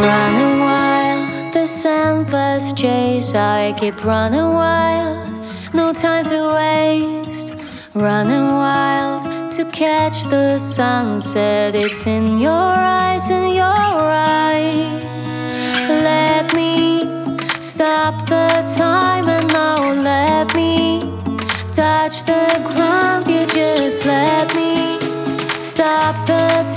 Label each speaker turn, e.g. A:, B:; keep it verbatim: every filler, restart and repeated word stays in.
A: Running wild, this endless chase. I keep running wild, no time to waste. Running wild to catch the sunset. It's in your eyes, in your eyes. Let me stop the time and now let me touch the ground. You just let me stop the